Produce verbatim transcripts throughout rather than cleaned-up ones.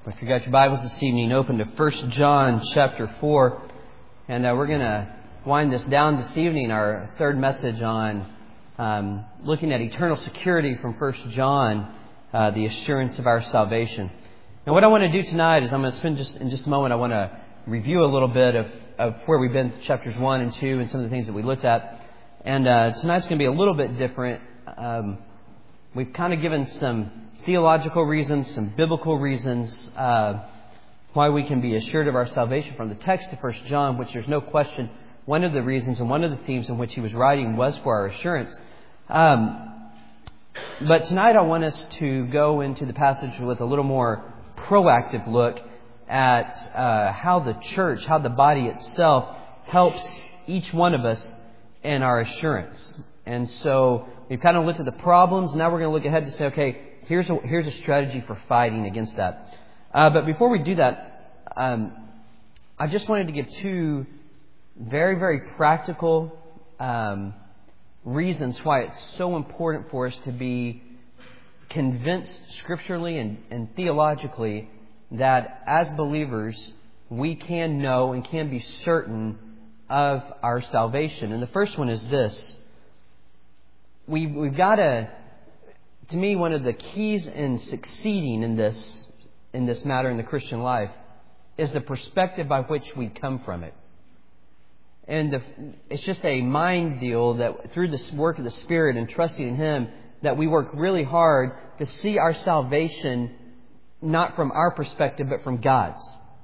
If you got your Bibles this evening, open to First John chapter four. And uh, we're going to wind this down this evening, our third message on um, looking at eternal security from First John, uh, the assurance of our salvation. And what I want to do tonight is I'm going to spend just in just a moment, I want to review a little bit of, of where we've been, chapters one and two, and some of the things that we looked at. And uh, tonight's going to be a little bit different. Um, we've kind of given some theological reasons, some biblical reasons uh, why we can be assured of our salvation from the text of First John, which there's no question one of the reasons and one of the themes in which he was writing was for our assurance. Um, but tonight I want us to go into the passage with a little more proactive look at uh, how the church, how the body itself helps each one of us in our assurance. And so we've kind of looked at the problems. Now we're going to look ahead to say, okay, Here's a, here's a strategy for fighting against that. Uh, but before we do that, um, I just wanted to give two very, very practical um, reasons why it's so important for us to be convinced scripturally and, and theologically that as believers we can know and can be certain of our salvation. And the first one is this. We, we've got to... To me, one of the keys in succeeding in this in this matter in the Christian life is the perspective by which we come from it. And the, it's just a mind deal that through the work of the Spirit and trusting in Him, that we work really hard to see our salvation not from our perspective, but from God's.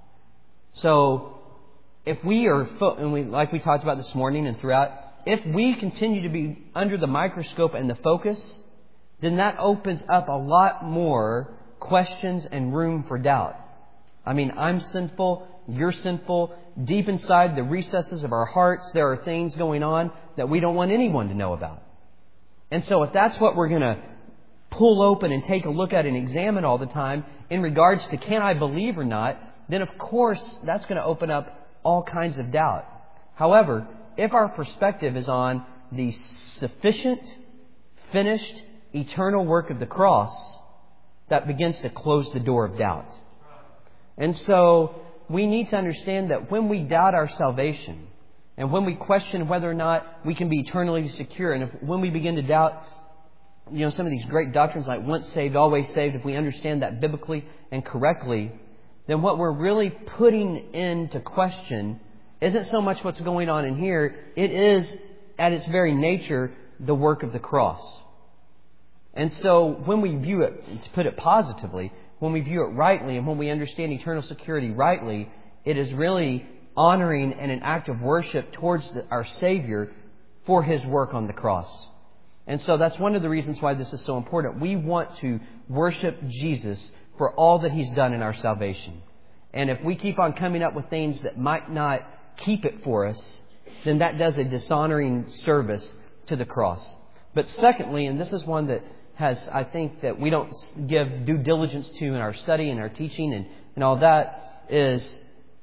So, if we are, and we, like we talked about this morning and throughout, if we continue to be under the microscope and the focus, then that opens up a lot more questions and room for doubt. I mean, I'm sinful, you're sinful. Deep inside the recesses of our hearts, there are things going on that we don't want anyone to know about. And so if that's what we're going to pull open and take a look at and examine all the time in regards to can I believe or not, then of course that's going to open up all kinds of doubt. However, if our perspective is on the sufficient, finished, eternal work of the cross, that begins to close the door of doubt. And so we need to understand that when we doubt our salvation and when we question whether or not we can be eternally secure, and if, when we begin to doubt, you know, some of these great doctrines like once saved, always saved, if we understand that biblically and correctly, then what we're really putting into question isn't so much what's going on in here. It is, at its very nature, the work of the cross. And so when we view it, to put it positively, when we view it rightly and when we understand eternal security rightly, it is really honoring and an act of worship towards the, our Savior for His work on the cross. And so that's one of the reasons why this is so important. We want to worship Jesus for all that He's done in our salvation. And if we keep on coming up with things that might not keep it for us, then that does a dishonoring service to the cross. But secondly, and this is one that has, I think, that we don't give due diligence to in our study and our teaching and, and all that, is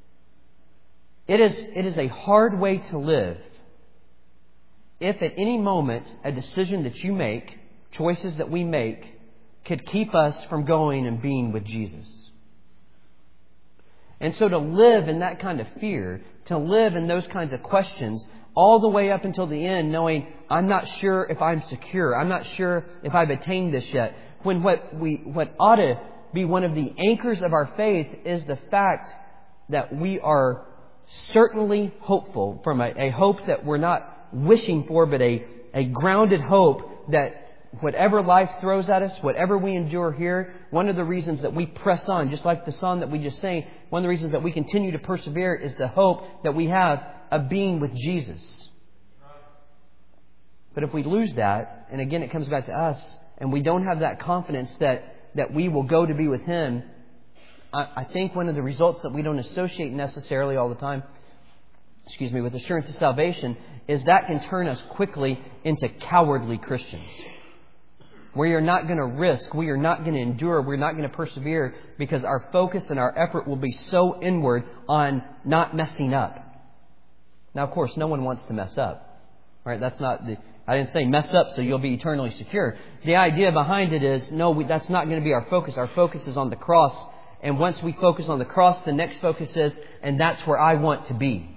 it is it is a hard way to live if at any moment a decision that you make, choices that we make, could keep us from going and being with Jesus. And so to live in that kind of fear, to live in those kinds of questions, all the way up until the end, knowing I'm not sure if I'm secure. I'm not sure if I've attained this yet. When what we what ought to be one of the anchors of our faith is the fact that we are certainly hopeful, from a, a hope that we're not wishing for, but a, a grounded hope that whatever life throws at us, whatever we endure here, one of the reasons that we press on, just like the song that we just sang, one of the reasons that we continue to persevere is the hope that we have of being with Jesus. But if we lose that, and again it comes back to us, and we don't have that confidence that, that we will go to be with Him, I, I think one of the results that we don't associate necessarily all the time, excuse me, with assurance of salvation, is that can turn us quickly into cowardly Christians. We are not going to risk, we are not going to endure, we're not going to persevere because our focus and our effort will be so inward on not messing up. Now, of course, no one wants to mess up. Right? That's not the, I didn't say mess up so you'll be eternally secure. The idea behind it is, no, we, that's not going to be our focus. Our focus is on the cross And once we focus on the cross, the next focus is, and that's where I want to be.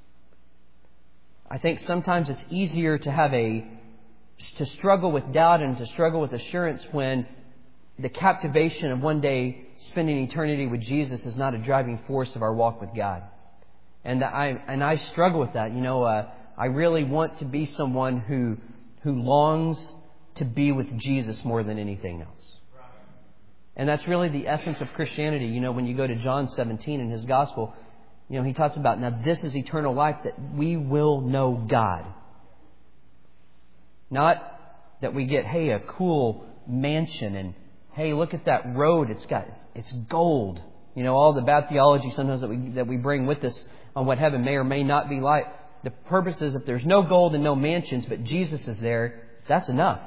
I think sometimes it's easier to have a, to struggle with doubt and to struggle with assurance when the captivation of one day spending eternity with Jesus is not a driving force of our walk with God. And I, and I struggle with that. You know, uh, I really want to be someone who, who longs to be with Jesus more than anything else. And that's really the essence of Christianity. You know, when you go to John seventeen in his gospel, you know, he talks about, now this is eternal life, that we will know God. Not that we get, hey, a cool mansion and, hey, look at that road. It's got, it's gold. You know, all the bad theology sometimes that we, that we bring with us on what heaven may or may not be like. The purpose is if there's no gold and no mansions, but Jesus is there, that's enough.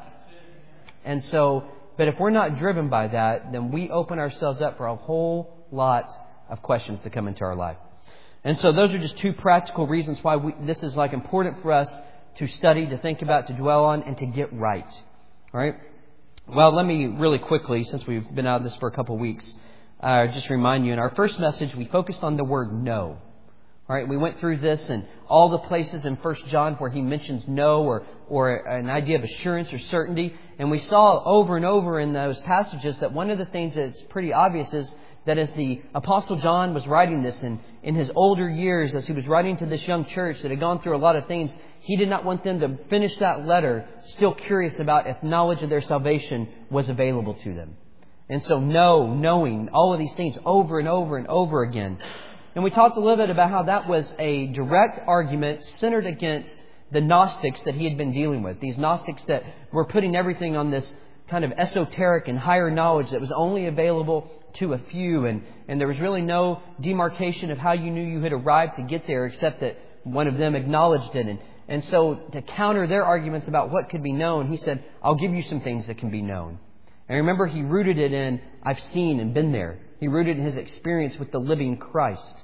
And so, but if we're not driven by that, then we open ourselves up for a whole lot of questions to come into our life. And so those are just two practical reasons why we, this is like important for us to study, to think about, to dwell on, and to get right. All right? Well, let me really quickly, since we've been out of this for a couple of weeks, uh, just remind you, in our first message, we focused on the word no. All right, we went through this and all the places in First John where he mentions no or, or an idea of assurance or certainty. And we saw over and over in those passages that one of the things that's pretty obvious is that as the Apostle John was writing this in, in his older years, as he was writing to this young church that had gone through a lot of things, he did not want them to finish that letter still curious about if knowledge of their salvation was available to them. And so know, knowing, all of these things over and over and over again. And we talked a little bit about how that was a direct argument centered against the Gnostics that he had been dealing with. These Gnostics that were putting everything on this kind of esoteric and higher knowledge that was only available to a few. And, and there was really no demarcation of how you knew you had arrived to get there, except that one of them acknowledged it. And, and so to counter their arguments about what could be known, he said, I'll give you some things that can be known. And remember, he rooted it in, I've seen and been there. He rooted in his experience with the living Christ.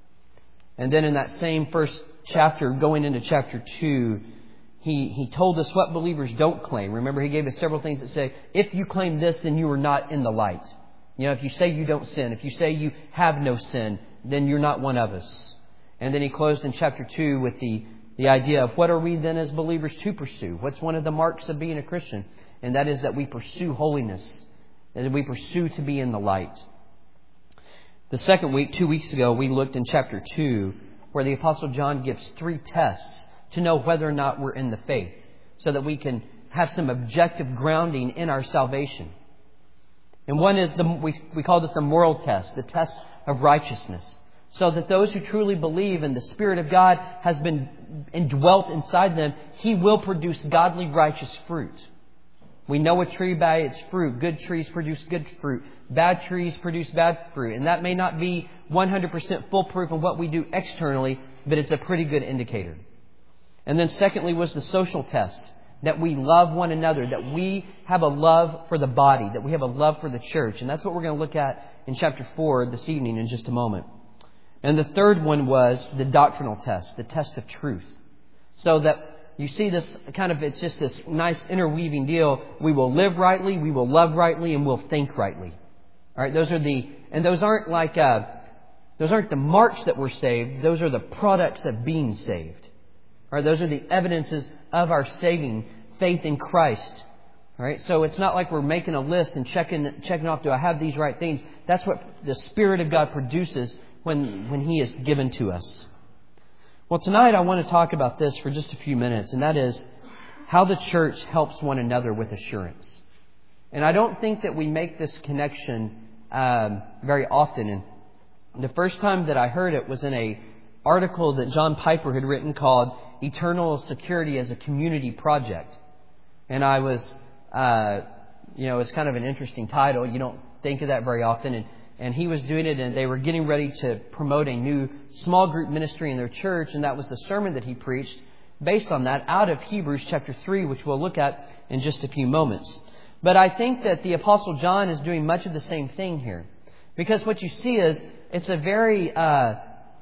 And then in that same first chapter, going into chapter two, he, he told us what believers don't claim. Remember, he gave us several things that say, if you claim this, then you are not in the light. You know, if you say you don't sin, if you say you have no sin, then you're not one of us. And then he closed in chapter two with the, the idea of what are we then as believers to pursue? What's one of the marks of being a Christian? And that is that we pursue holiness, that we pursue to be in the light. The second week, two weeks ago, we looked in chapter two, where the Apostle John gives three tests to know whether or not we're in the faith, so that we can have some objective grounding in our salvation. And one is, the we, we called it the moral test, the test of righteousness. So that those who truly believe and the Spirit of God has been indwelt inside them, He will produce godly, righteous fruit. We know a tree by its fruit. Good trees produce good fruit. Bad trees produce bad fruit. And that may not be one hundred percent foolproof in what we do externally, but it's a pretty good indicator. And then secondly was the social test. That we love one another. That we have a love for the body. That we have a love for the church. And that's what we're going to look at in chapter four this evening in just a moment. And the third one was the doctrinal test. The test of truth. So that you see this kind of, it's just this nice interweaving deal. We will live rightly, we will love rightly, and we'll think rightly. All right, those are the, and those aren't like, uh, those aren't the marks that we're saved. Those are the products of being saved. All right, those are the evidences of our saving faith in Christ. All right, so it's not like we're making a list and checking checking off, do I have these right things? That's what the Spirit of God produces when when He is given to us. Well, tonight I want to talk about this for just a few minutes, and that is how the church helps one another with assurance. And I don't think that we make this connection um, very often. And the first time that I heard it was in a article that John Piper had written called Eternal Security as a Community Project. And I was, uh, you know, it's kind of an interesting title. You don't think of that very often. And And he was doing it, and they were getting ready to promote a new small group ministry in their church. And that was the sermon that he preached based on that out of Hebrews chapter three, which we'll look at in just a few moments. But I think that the Apostle John is doing much of the same thing here. Because what you see is, it's a very, uh,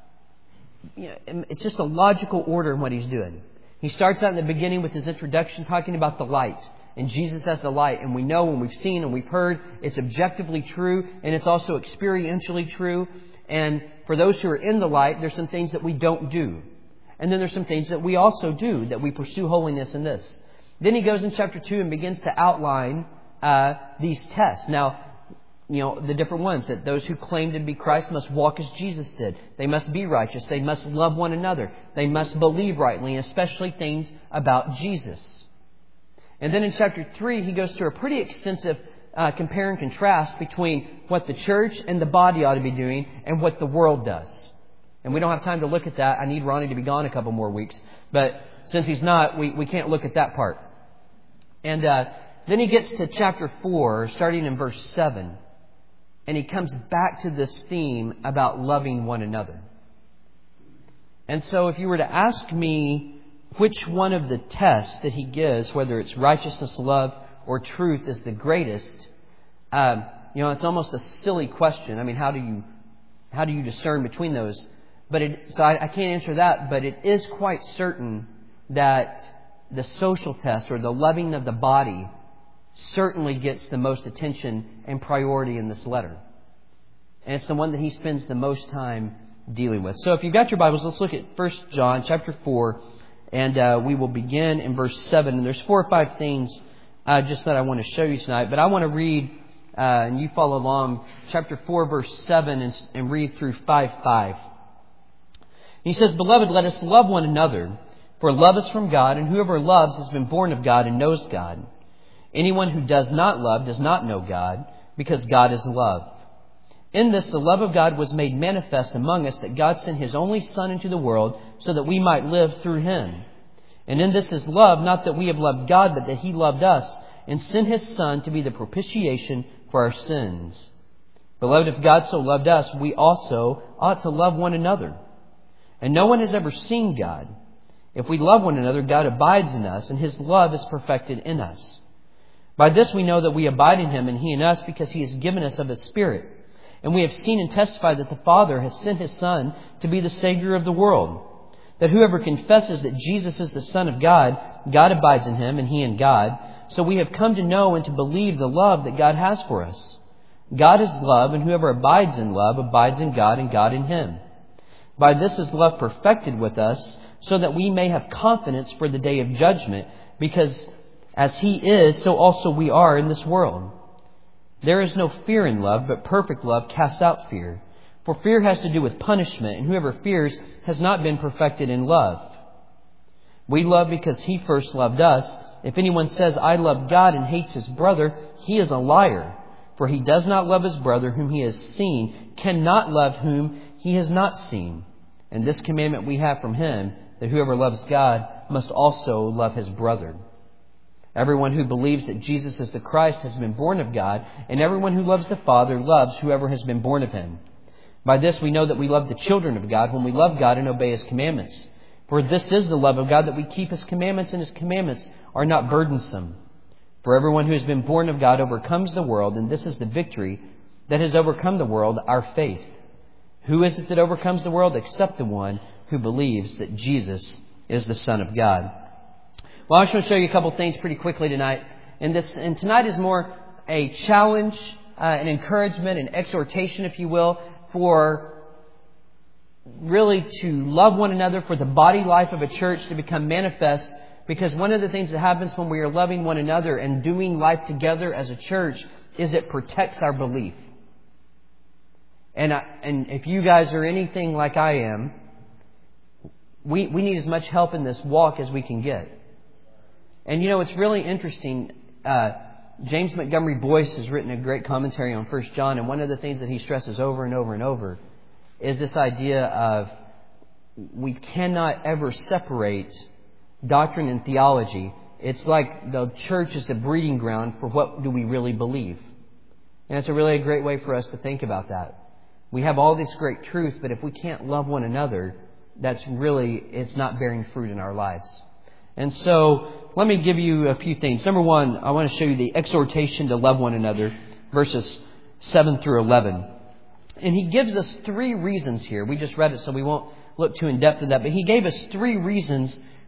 you know, it's just a logical order in what he's doing. He starts out in the beginning with his introduction talking about the light. and Jesus as the light, and we know and we've seen and we've heard it's objectively true, and it's also experientially true. And for those who are in the light, there's some things that we don't do. And then there's some things that we also do, that we pursue holiness in this. Then he goes in chapter two and begins to outline uh, these tests. Now, you know, the different ones, that those who claim to be Christ must walk as Jesus did. They must be righteous. They must love one another. They must believe rightly, and especially things about Jesus. And then in chapter three, he goes through a pretty extensive uh, compare and contrast between what the church and the body ought to be doing and what the world does. And we don't have time to look at that. I need Ronnie to be gone a couple more weeks. But since he's not, we, we can't look at that part. And uh, then he gets to chapter four, starting in verse seven. And he comes back to this theme about loving one another. And so if you were to ask me which one of the tests that he gives, whether it's righteousness, love, or truth, is the greatest, um, you know, it's almost a silly question. I mean, how do you how do you discern between those? But it, so I, I can't answer that. But it is quite certain that the social test, or the loving of the body, certainly gets the most attention and priority in this letter. And it's the one that he spends the most time dealing with. So if you've got your Bibles, let's look at First John chapter four. And uh, we will begin in verse seven. And there's four or five things uh, just that I want to show you tonight. But I want to read, uh, and you follow along, chapter four, verse seven, and, and read through five five. He says, "Beloved, let us love one another, for love is from God, and whoever loves has been born of God and knows God. Anyone who does not love does not know God, because God is love. In this, the love of God was made manifest among us, that God sent His only Son into the world so that we might live through Him. And in this is love, not that we have loved God, but that He loved us and sent His Son to be the propitiation for our sins. Beloved, if God so loved us, we also ought to love one another. And no one has ever seen God. If we love one another, God abides in us, and His love is perfected in us. By this we know that we abide in Him and He in us, because He has given us of His Spirit. And we have seen and testified that the Father has sent His Son to be the Savior of the world. That whoever confesses that Jesus is the Son of God, God abides in Him and He in God. So we have come to know and to believe the love that God has for us. God is love, and whoever abides in love abides in God and God in Him. By this is love perfected with us, so that we may have confidence for the day of judgment, because as He is, so also we are in this world. There is no fear in love, but perfect love casts out fear. For fear has to do with punishment, and whoever fears has not been perfected in love. We love because He first loved us. If anyone says, I love God, and hates his brother, he is a liar. For he does not love his brother whom he has seen, cannot love whom he has not seen. And this commandment we have from Him, that whoever loves God must also love his brother. Everyone who believes that Jesus is the Christ has been born of God, and everyone who loves the Father loves whoever has been born of Him. By this we know that we love the children of God, when we love God and obey His commandments. For this is the love of God, that we keep His commandments, and His commandments are not burdensome. For everyone who has been born of God overcomes the world, and this is the victory that has overcome the world, our faith. Who is it that overcomes the world except the one who believes that Jesus is the Son of God? Well, I just want to show you a couple things pretty quickly tonight. And this, and tonight is more a challenge, uh, an encouragement, an exhortation, if you will, for really to love one another, for the body life of a church to become manifest. Because one of the things that happens when we are loving one another and doing life together as a church is it protects our belief. And I, and if you guys are anything like I am, we we need as much help in this walk as we can get. And you know, it's really interesting. Uh, James Montgomery Boyce has written a great commentary on First John, and one of the things that he stresses over and over and over is this idea of we cannot ever separate doctrine and theology. It's like the church is the breeding ground for what do we really believe. And it's a really a great way for us to think about that. We have all this great truth, but if we can't love one another, that's really, it's not bearing fruit in our lives. And so, let me give you a few things. Number one, I want to show you the exhortation to love one another, verses seven through eleven. And he gives us three reasons here. We just read it, so we won't look too in depth at that. But he gave us three reasons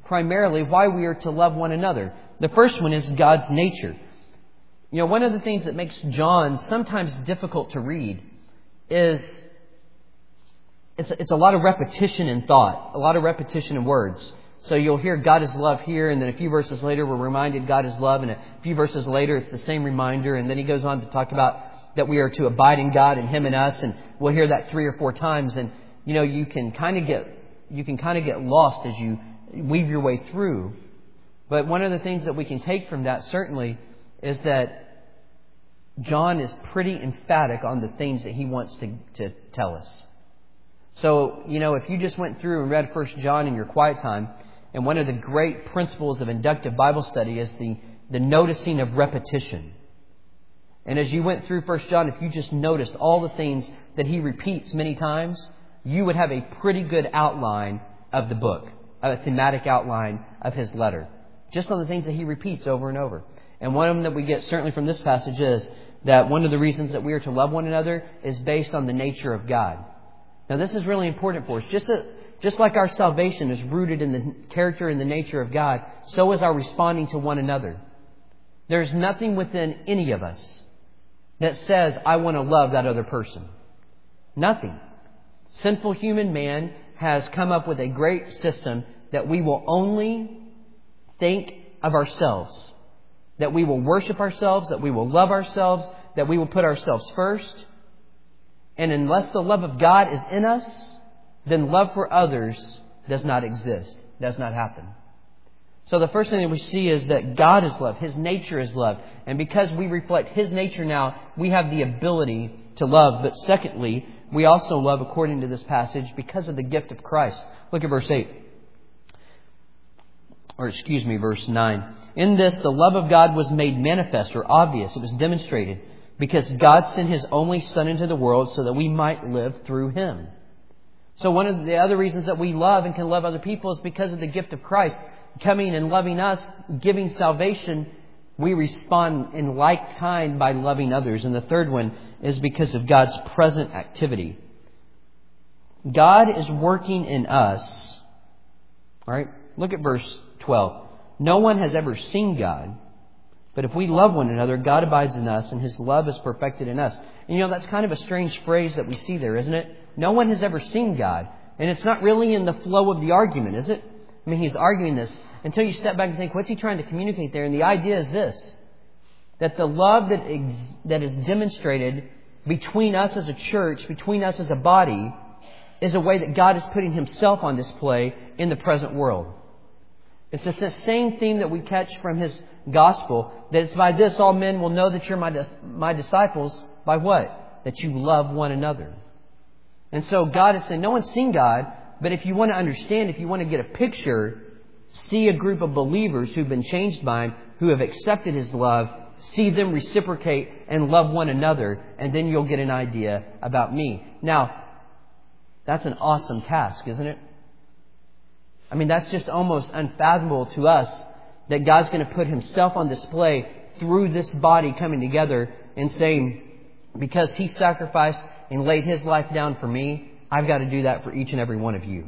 primarily why we are to love one another. The first one is God's nature. You know, one of the things that makes John sometimes difficult to read is it's, it's a lot of repetition in thought, a lot of repetition in words. So you'll hear God is love here, and then a few verses later we're reminded God is love, and a few verses later it's the same reminder, and then he goes on to talk about that we are to abide in God and Him in us, and we'll hear that three or four times, and you know you can kind of get you can kind of get lost as you weave your way through. But one of the things that we can take from that certainly is that John is pretty emphatic on the things that he wants to, to tell us. So, you know, if you just went through and read First John in your quiet time, and one of the great principles of inductive Bible study is the, the noticing of repetition. And as you went through First John, if you just noticed all the things that he repeats many times, you would have a pretty good outline of the book, a thematic outline of his letter, just on the things that he repeats over and over. And one of them that we get certainly from this passage is that one of the reasons that we are to love one another is based on the nature of God. Now, this is really important for us. Just, a, just like our salvation is rooted in the character and the nature of God, so is our responding to one another. There's nothing within any of us that says, I want to love that other person. Nothing. Sinful human man has come up with a great system that we will only think of ourselves. That we will worship ourselves, that we will love ourselves, that we will put ourselves first. And unless the love of God is in us, then love for others does not exist, does not happen. So the first thing that we see is that God is love. His nature is love. And because we reflect His nature now, we have the ability to love. But secondly, we also love according to this passage because of the gift of Christ. Look at verse eight. Or excuse me, verse nine. In this, the love of God was made manifest or obvious. It was demonstrated because God sent His only Son into the world so that we might live through Him. So one of the other reasons that we love and can love other people is because of the gift of Christ coming and loving us, giving salvation. We respond in like kind by loving others. And the third one is because of God's present activity. God is working in us. All right, look at verse twelve. No one has ever seen God, but if we love one another, God abides in us and His love is perfected in us. And you know, that's kind of a strange phrase that we see there, isn't it? No one has ever seen God. And it's not really in the flow of the argument, is it? I mean, he's arguing this until you step back and think, what's he trying to communicate there? And the idea is this, that the love that ex- that is demonstrated between us as a church, between us as a body, is a way that God is putting Himself on display in the present world. It's the same theme that we catch from His gospel, that it's by this all men will know that you're my, dis- my disciples. By what? That you love one another. And so God is saying, no one's seen God, but if you want to understand, if you want to get a picture, see a group of believers who've been changed by Him, who have accepted His love, see them reciprocate and love one another, and then you'll get an idea about me. Now, that's an awesome task, isn't it? I mean, that's just almost unfathomable to us that God's going to put Himself on display through this body coming together and saying, because He sacrificed and laid His life down for me, I've got to do that for each and every one of you.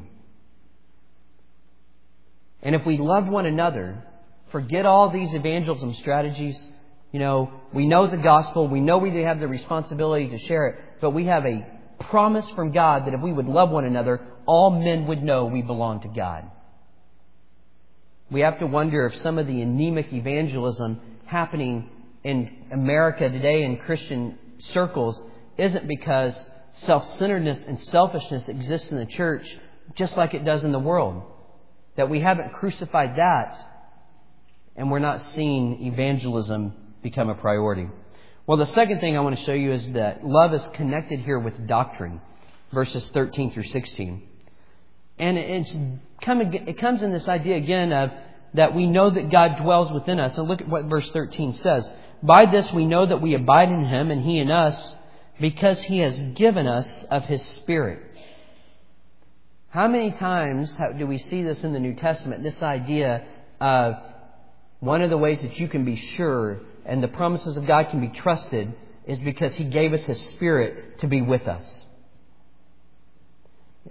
And if we love one another, forget all these evangelism strategies. You know, we know the gospel. We know we have the responsibility to share it. But we have a promise from God that if we would love one another, all men would know we belong to God. We have to wonder if some of the anemic evangelism happening in America today in Christian circles isn't because self-centeredness and selfishness exists in the church just like it does in the world. That we haven't crucified that and we're not seeing evangelism become a priority. Well, the second thing I want to show you is that love is connected here with doctrine. Verses thirteen through sixteen. And it's come, it comes in this idea again of that we know that God dwells within us. And look at what verse thirteen says. By this we know that we abide in Him and He in us, because He has given us of His Spirit. How many times do we see this in the New Testament? This idea of one of the ways that you can be sure and the promises of God can be trusted is because He gave us His Spirit to be with us.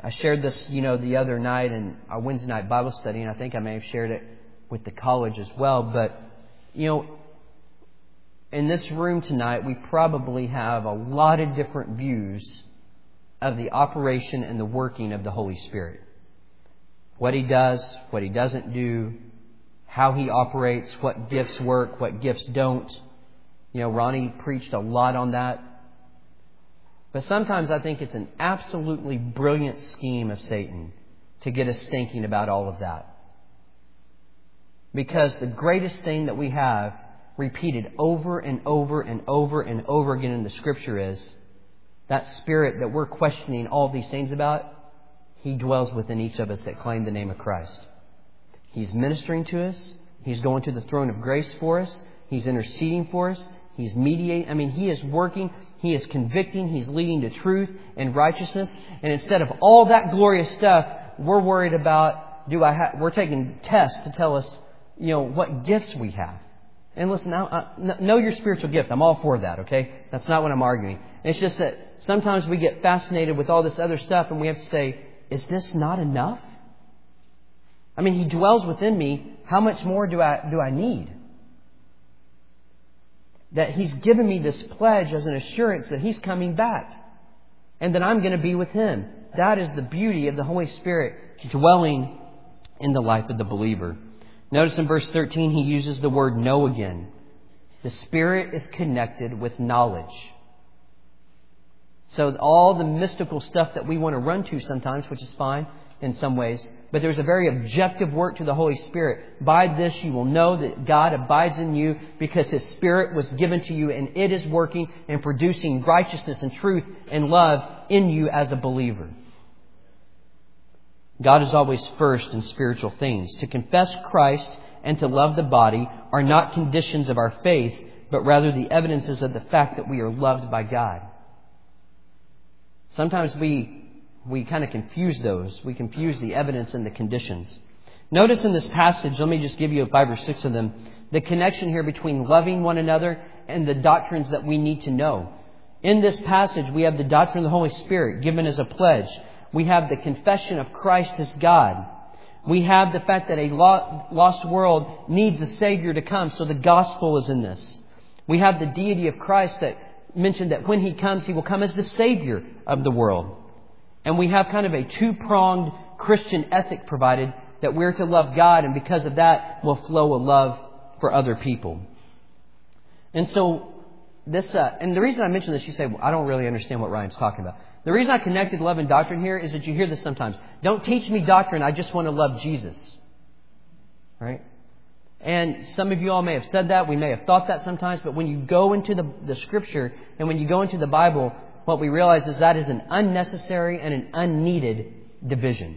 I shared this, you know, the other night in our Wednesday night Bible study, and I think I may have shared it with the college as well. But, you know, in this room tonight, we probably have a lot of different views of the operation and the working of the Holy Spirit. What He does, what He doesn't do, how He operates, what gifts work, what gifts don't. You know, Ronnie preached a lot on that. But sometimes I think it's an absolutely brilliant scheme of Satan to get us thinking about all of that. Because the greatest thing that we have repeated over and over and over and over again in the Scripture is that Spirit that we're questioning all these things about, He dwells within each of us that claim the name of Christ. He's ministering to us. He's going to the throne of grace for us. He's interceding for us. He's mediating. I mean, He is working. He is convicting. He's leading to truth and righteousness. And instead of all that glorious stuff, we're worried about, do I have, we're taking tests to tell us, you know, what gifts we have. And listen, now, uh, know your spiritual gift. I'm all for that, okay? That's not what I'm arguing. It's just that sometimes we get fascinated with all this other stuff and we have to say, is this not enough? I mean, He dwells within me. How much more do I do I need? That He's given me this pledge as an assurance that He's coming back and that I'm going to be with Him. That is the beauty of the Holy Spirit dwelling in the life of the believer. Notice in verse thirteen, he uses the word know again. The Spirit is connected with knowledge. So all the mystical stuff that we want to run to sometimes, which is fine in some ways, but there's a very objective work to the Holy Spirit. By this you will know that God abides in you because His Spirit was given to you and it is working and producing righteousness and truth and love in you as a believer. God is always first in spiritual things. To confess Christ and to love the body are not conditions of our faith, but rather the evidences of the fact that we are loved by God. Sometimes we we kind of confuse those. We confuse the evidence and the conditions. Notice in this passage, let me just give you five or six of them, the connection here between loving one another and the doctrines that we need to know. In this passage, we have the doctrine of the Holy Spirit given as a pledge. We have the confession of Christ as God. We have the fact that a lost world needs a Savior to come, so the gospel is in this. We have the deity of Christ that mentioned that when He comes, He will come as the Savior of the world. And we have kind of a two-pronged Christian ethic provided that we're to love God, and because of that will flow a love for other people. And so this, uh, and the reason I mention this, you say, well, I don't really understand what Ryan's talking about. The reason I connected love and doctrine here is that you hear this sometimes. Don't teach me doctrine, I just want to love Jesus. Right? And some of you all may have said that. We may have thought that sometimes. But when you go into the, the Scripture and when you go into the Bible, what we realize is that is an unnecessary and an unneeded division.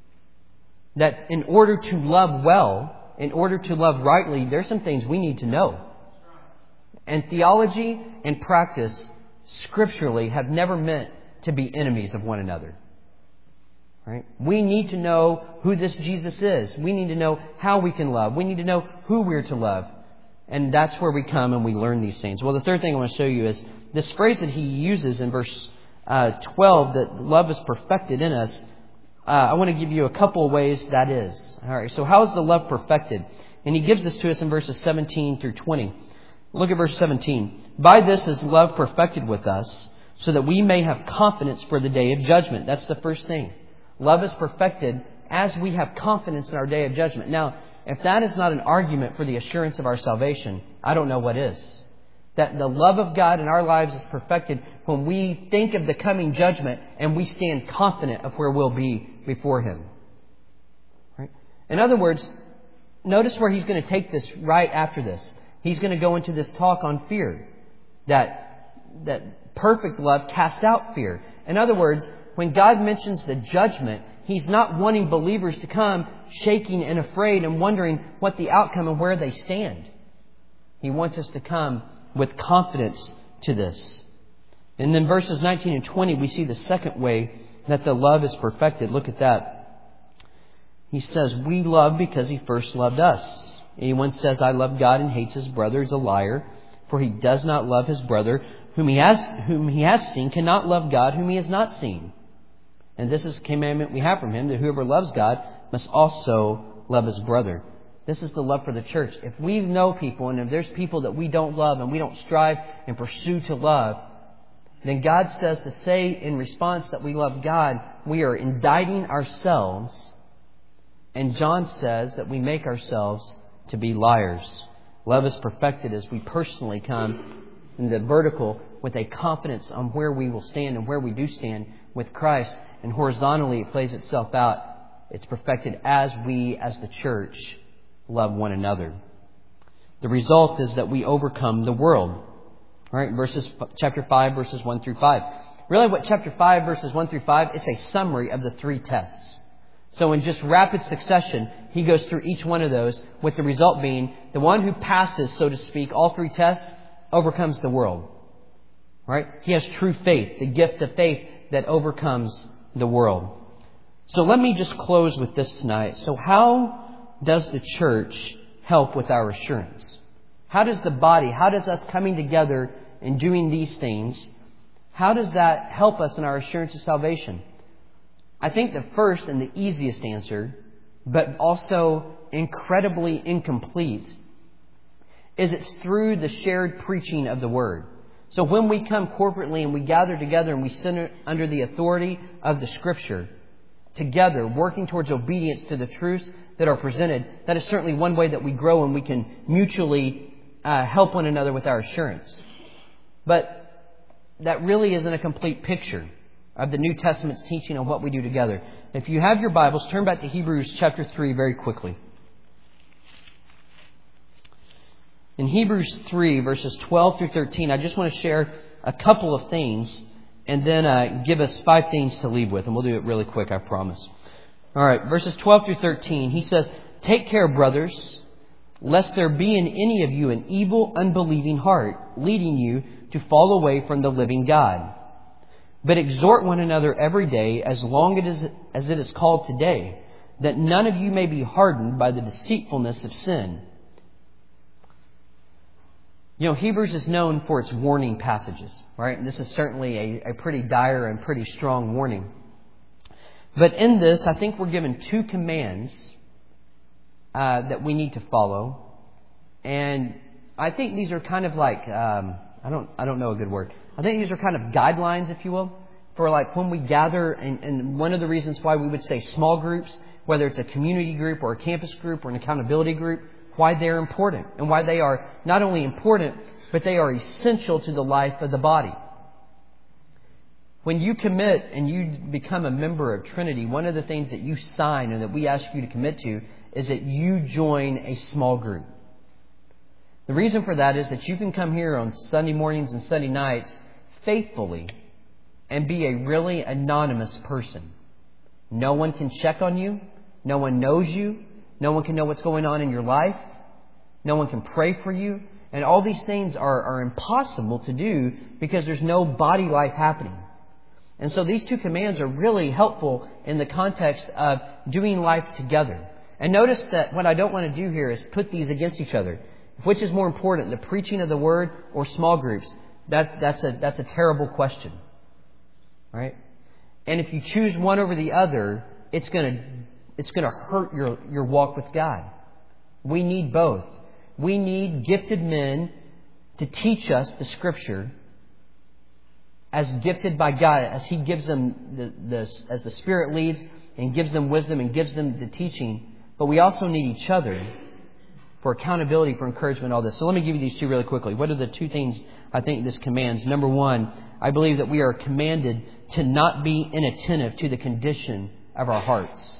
That in order to love well, in order to love rightly, there's some things we need to know. And theology and practice scripturally have never meant to be enemies of one another. Right? We need to know who this Jesus is. We need to know how we can love. We need to know who we're to love. And that's where we come and we learn these things. Well, the third thing I want to show you is this phrase that he uses in verse uh, twelve, that love is perfected in us. Uh, I want to give you a couple of ways that is. All right. So how is the love perfected? And he gives this to us in verses seventeen through twenty. Look at verse seventeen. By this is love perfected with us, so that we may have confidence for the day of judgment. That's the first thing. Love is perfected as we have confidence in our day of judgment. Now, if that is not an argument for the assurance of our salvation, I don't know what is. That the love of God in our lives is perfected when we think of the coming judgment and we stand confident of where we'll be before Him. Right? In other words, notice where he's going to take this right after this. He's going to go into this talk on fear. That, that perfect love casts out fear. In other words, when God mentions the judgment, He's not wanting believers to come shaking and afraid and wondering what the outcome and where they stand. He wants us to come with confidence to this. And then verses nineteen and twenty, we see the second way that the love is perfected. Look at that. He says, we love because He first loved us. Anyone says, I love God and hates his brother is a liar, for he does not love his brother whom he has, whom he has seen, cannot love God whom he has not seen. And this is a commandment we have from Him, that whoever loves God must also love his brother. This is the love for the church. If we know people, and if there's people that we don't love and we don't strive and pursue to love, then God says to say in response that we love God, we are indicting ourselves. And John says that we make ourselves to be liars. Love is perfected as we personally come in the vertical with a confidence on where we will stand and where we do stand with Christ. And horizontally it plays itself out. It's perfected as we, as the church, love one another. The result is that we overcome the world. All right, verses chapter five, verses one through five. Really what chapter five, verses one through five, it's a summary of the three tests. So in just rapid succession, he goes through each one of those, with the result being the one who passes, so to speak, all three tests overcomes the world. All right? He has true faith, the gift of faith that overcomes the world. So let me just close with this tonight. So how does the church help with our assurance? How does the body, how does us coming together and doing these things, how does that help us in our assurance of salvation? I think the first and the easiest answer, but also incredibly incomplete, is it's through the shared preaching of the Word. So when we come corporately and we gather together and we sit under the authority of the Scripture, together, working towards obedience to the truths that are presented, that is certainly one way that we grow and we can mutually uh, help one another with our assurance. But that really isn't a complete picture of the New Testament's teaching on what we do together. If you have your Bibles, turn back to Hebrews chapter three very quickly. In Hebrews three, verses twelve through thirteen, I just want to share a couple of things and then uh, give us five things to leave with. And we'll do it really quick, I promise. All right, verses twelve through thirteen, he says, "Take care, brothers, lest there be in any of you an evil, unbelieving heart, leading you to fall away from the living God. But exhort one another every day, as long it is, as it is called today, that none of you may be hardened by the deceitfulness of sin." You know, Hebrews is known for its warning passages, right? And this is certainly a, a pretty dire and pretty strong warning. But in this, I think we're given two commands uh, that we need to follow. And I think these are kind of like, um, I don't I don't know a good word. I think these are kind of guidelines, if you will, for like when we gather. And, and one of the reasons why we would say small groups, whether it's a community group or a campus group or an accountability group, why they're important and why they are not only important, but they are essential to the life of the body. When you commit and you become a member of Trinity, one of the things that you sign and that we ask you to commit to is that you join a small group. The reason for that is that you can come here on Sunday mornings and Sunday nights faithfully and be a really anonymous person. No one can check on you. No one knows you. No one can know what's going on in your life. No one can pray for you. And all these things are, are impossible to do because there's no body life happening. And so these two commands are really helpful in the context of doing life together. And notice that what I don't want to do here is put these against each other. Which is more important, the preaching of the Word or small groups? That, that's a, that's a terrible question. Right? And if you choose one over the other, it's going to It's going to hurt your, your walk with God. We need both. We need gifted men to teach us the Scripture as gifted by God, as He gives them, the, the, as the Spirit leads and gives them wisdom and gives them the teaching. But we also need each other for accountability, for encouragement, all this. So let me give you these two really quickly. What are the two things I think this commands? Number one, I believe that we are commanded to not be inattentive to the condition of our hearts.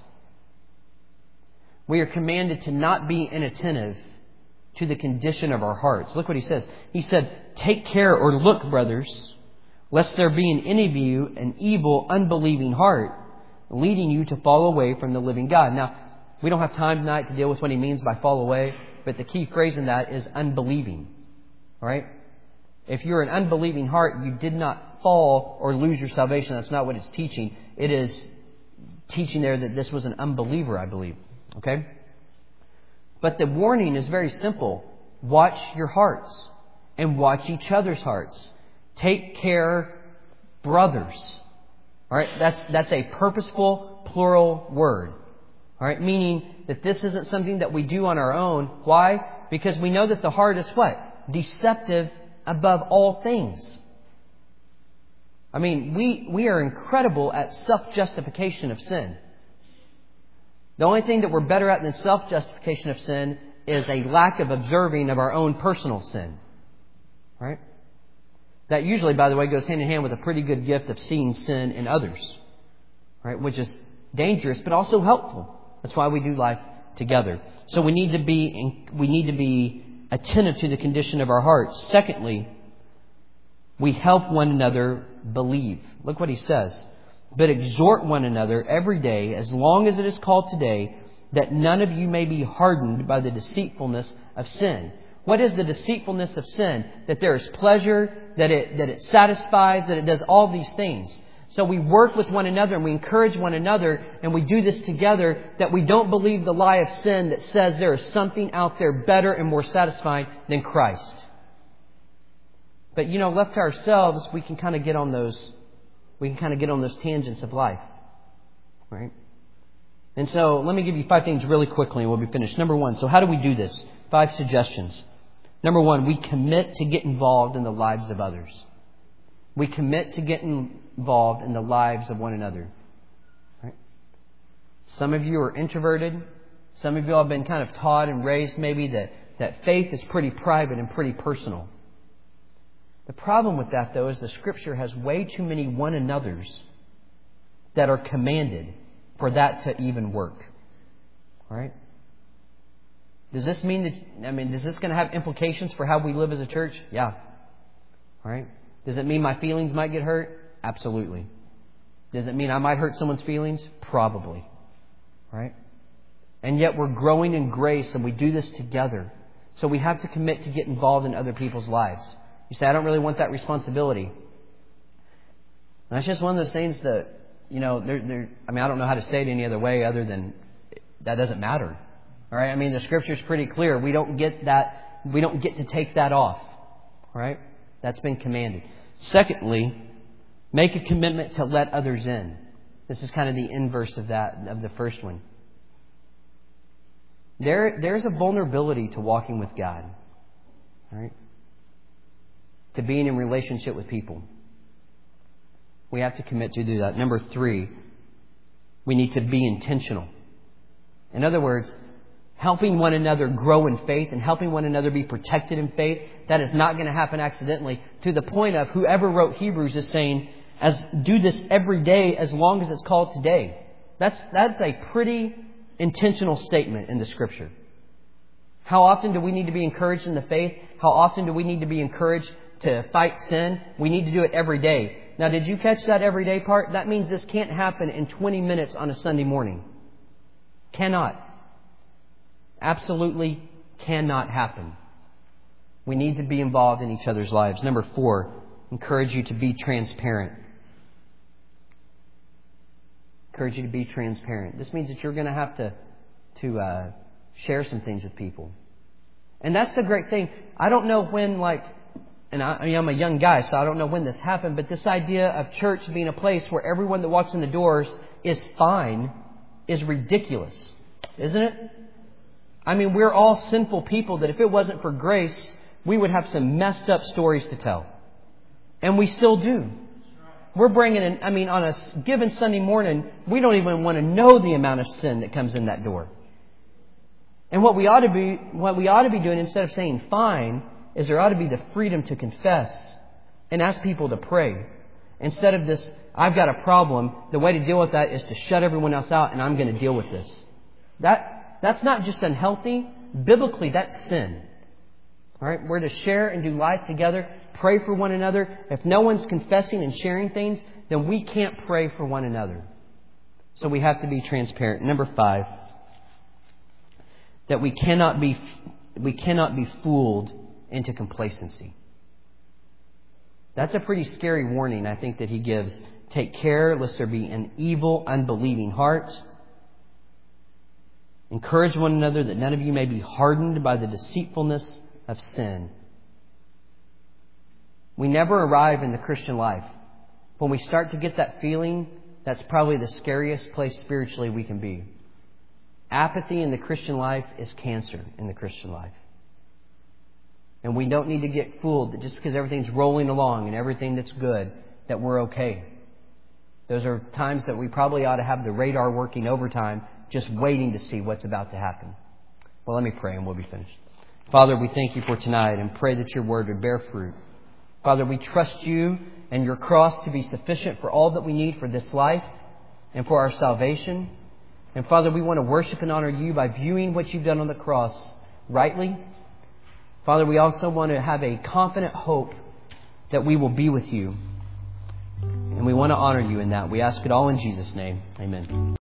We are commanded to not be inattentive to the condition of our hearts. Look what he says. He said, "Take care or look, brothers, lest there be in any of you an evil, unbelieving heart, leading you to fall away from the living God." Now, we don't have time tonight to deal with what he means by fall away, but the key phrase in that is unbelieving. All right? If you're an unbelieving heart, you did not fall or lose your salvation. That's not what it's teaching. It is teaching there that this was an unbeliever, I believe. Okay? But the warning is very simple. Watch your hearts and watch each other's hearts. Take care, brothers. All All right, that's that's a purposeful plural word. All right, meaning that this isn't something that we do on our own. Why? Because we know that the heart is what? Deceptive above all things. I mean, we, we are incredible at self-justification of sin. The only thing that we're better at than self-justification of sin is a lack of observing of our own personal sin. Right? That usually, by the way, goes hand in hand with a pretty good gift of seeing sin in others. Right? Which is dangerous, but also helpful. That's why we do life together. So we need to be, we need to be attentive to the condition of our hearts. Secondly, we help one another believe. Look what he says. But exhort one another every day, as long as it is called today, that none of you may be hardened by the deceitfulness of sin. What is the deceitfulness of sin? That there is pleasure, that it, that it satisfies, that it does all these things. So we work with one another and we encourage one another and we do this together, that we don't believe the lie of sin that says there is something out there better and more satisfying than Christ. But, you know, left to ourselves, we can kind of get on those, we can kind of get on those tangents of life. Right? And so let me give you five things really quickly and we'll be finished. Number one, so how do we do this? Five suggestions. Number one, we commit to get involved in the lives of others. We commit to get involved in the lives of one another. Right? Some of you are introverted. Some of you have been kind of taught and raised maybe that, that faith is pretty private and pretty personal. The problem with that, though, is the Scripture has way too many one another's that are commanded for that to even work. All right? Does this mean that, I mean, is this going to have implications for how we live as a church? Yeah. All right? Does it mean my feelings might get hurt? Absolutely. Does it mean I might hurt someone's feelings? Probably. Right? And yet we're growing in grace and we do this together. So we have to commit to get involved in other people's lives. You say, I don't really want that responsibility. And that's just one of those things that, you know, they're, they're, I mean, I don't know how to say it any other way other than that doesn't matter. All right? I mean, the Scripture's pretty clear. We don't get that, we don't get to take that off. All right? That's been commanded. Secondly, make a commitment to let others in. This is kind of the inverse of that, of the first one. There, there's a vulnerability to walking with God. All right? To being in relationship with people. We have to commit to do that. Number three, we need to be intentional. In other words, helping one another grow in faith and helping one another be protected in faith, that is not going to happen accidentally, to the point of whoever wrote Hebrews is saying, as do this every day as long as it's called today. That's, that's a pretty intentional statement in the Scripture. How often do we need to be encouraged in the faith? How often do we need to be encouraged to fight sin? We need to do it every day. Now, did you catch that everyday part? That means this can't happen in twenty minutes on a Sunday morning. Cannot. Absolutely cannot happen. We need to be involved in each other's lives. Number four, encourage you to be transparent. Encourage you to be transparent. This means that you're going to have to, to uh, share some things with people. And that's the great thing. I don't know when, like, and I, I mean, I'm a young guy, so I don't know when this happened, but this idea of church being a place where everyone that walks in the doors is fine is ridiculous. Isn't it? I mean, we're all sinful people that if it wasn't for grace, we would have some messed up stories to tell. And we still do. We're bringing in, I mean, on a given Sunday morning, we don't even want to know the amount of sin that comes in that door. And what we ought to be, what we ought to be doing instead of saying fine, is there ought to be the freedom to confess and ask people to pray. Instead of this, I've got a problem, the way to deal with that is to shut everyone else out and I'm going to deal with this. That, that's not just unhealthy. Biblically, that's sin. All right? We're to share and do life together, pray for one another. If no one's confessing and sharing things, then we can't pray for one another. So we have to be transparent. Number five, that we cannot be, we cannot be fooled into complacency. That's a pretty scary warning, I think, that he gives. Take care lest there be an evil, unbelieving heart. Encourage one another that none of you may be hardened by the deceitfulness of sin. We never arrive in the Christian life when we start to get that feeling that's probably the scariest place spiritually we can be. Apathy in the Christian life is cancer in the Christian life. And we don't need to get fooled that just because everything's rolling along and everything that's good, that we're okay. Those are times that we probably ought to have the radar working overtime, just waiting to see what's about to happen. Well, let me pray and we'll be finished. Father, we thank you for tonight and pray that your word would bear fruit. Father, we trust you and your cross to be sufficient for all that we need for this life and for our salvation. And Father, we want to worship and honor you by viewing what you've done on the cross rightly. Father, we also want to have a confident hope that we will be with you. And we want to honor you in that. We ask it all in Jesus' name. Amen.